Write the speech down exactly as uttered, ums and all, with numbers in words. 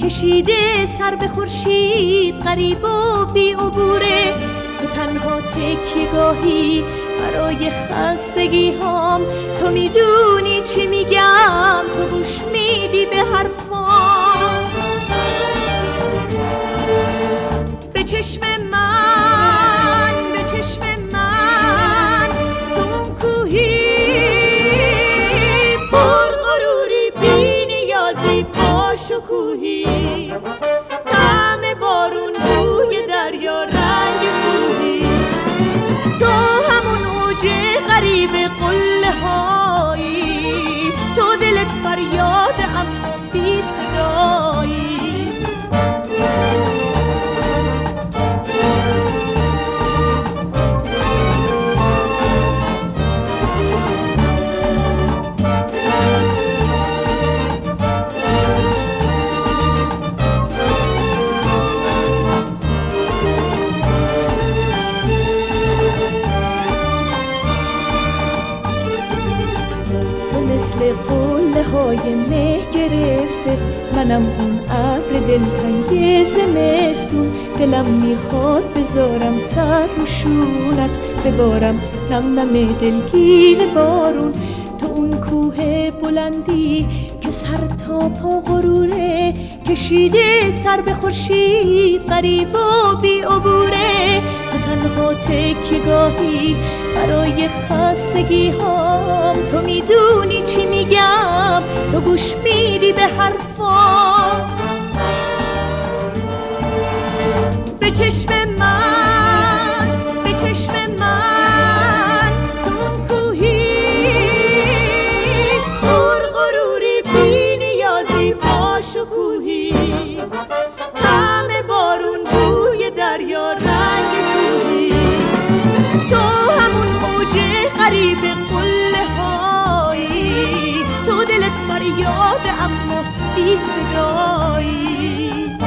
کشیده سر به خورشید غریب و بی عبوره. تو تنها تکیه گاهی برای خستگی هام، تو میدونی چی میگم، تو گوش میدی به حرفام. به چشم من، به چشم من، تو اون کوهی پر غروری بی نیازی با شکوهی، طعم بارون بوی دریا رنگ کوهی، تو همون اوج غریب قله هایی، تو دلت فریاد اما بی صدایی. مثل قله های مه گرفته، منم اون ابر دلتنگ زمستون، دلم میخواد بذارم سر رو شونت، ببارم نم نم دلگیر بارون. تو اون کوه بلندی که سر تا پا غروره، کشیده سر به خورشید غریب و بی عبوره. تو تنها تکیه گاهی برای خستگی هام، تو میدونی چی میگم، تو گوش میدی به حرفام. به چشم من، به چشم من، تو اون کوهی پر غروری بی نیازی با شکوهی، طعم بارون بوی دریا رنگ کوهی، تو همون اوج غریب قله هایی، تو دلت فریاد اما بی صدایی.